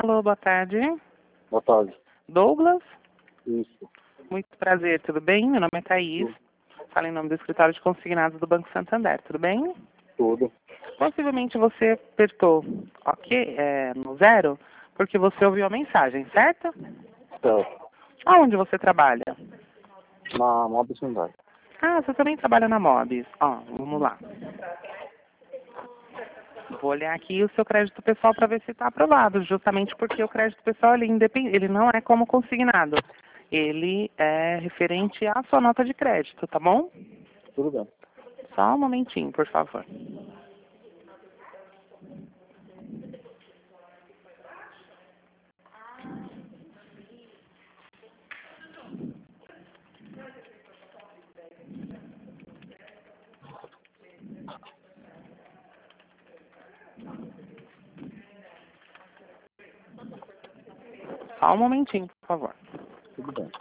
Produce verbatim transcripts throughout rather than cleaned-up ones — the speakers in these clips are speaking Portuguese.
Alô, boa tarde. Boa tarde. Douglas? Isso. Muito prazer, tudo bem? Meu nome é Thaís. Tudo. Falo em nome do escritório de consignados do Banco Santander, tudo bem? Tudo. Possivelmente você apertou ok é, no zero porque você ouviu a mensagem, certo? Certo. Aonde você trabalha? Na moda Hyundai. Ah, você também trabalha na Mobis. Ó, vamos lá. Vou olhar aqui o seu crédito pessoal para ver se está aprovado, justamente porque o crédito pessoal ele, independ... ele não é como consignado. Ele é referente à sua nota de crédito, tá bom? Tudo bem. Só um momentinho, por favor. Só um momentinho, por favor. Tudo bem.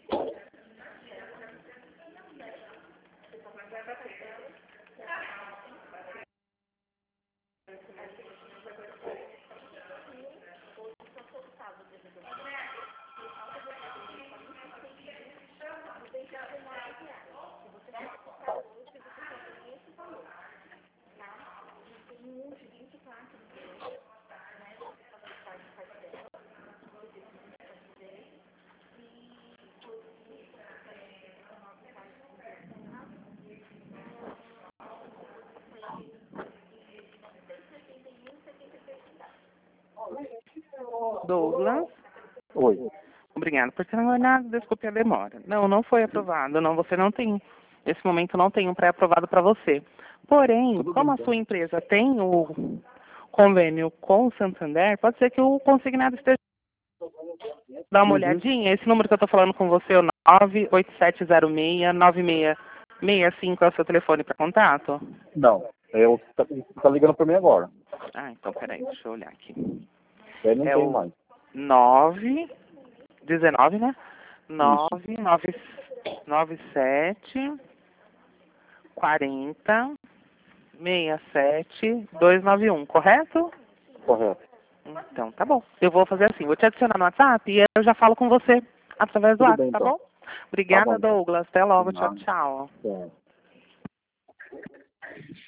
Douglas? Oi. Obrigada por ter aguardado. Desculpe a demora. Não, não foi aprovado. Não, você não tem, nesse momento não tem um pré-aprovado para você. Porém, Tudo como bem, a então. sua empresa tem o convênio com o Santander, pode ser que o consignado esteja. Dá uma Uhum. olhadinha. Esse número que eu estou falando com você, o nove oito sete zero seis nove seis seis cinco, é o seu telefone para contato? Não. É o que tá, tá ligando pra mim agora. Ah, então peraí, deixa eu olhar aqui. Eu não É tenho o mais. nove dezenove, né? Isso. nove nove nove sete quarenta seis sete dois nove um, correto? Correto. Então, tá bom. Eu vou fazer assim, vou te adicionar no WhatsApp e eu já falo com você através do Tudo bem, WhatsApp, tá então. bom? Tá Obrigada, bom, então. Douglas. Até logo. Tchau, Nada. tchau. É.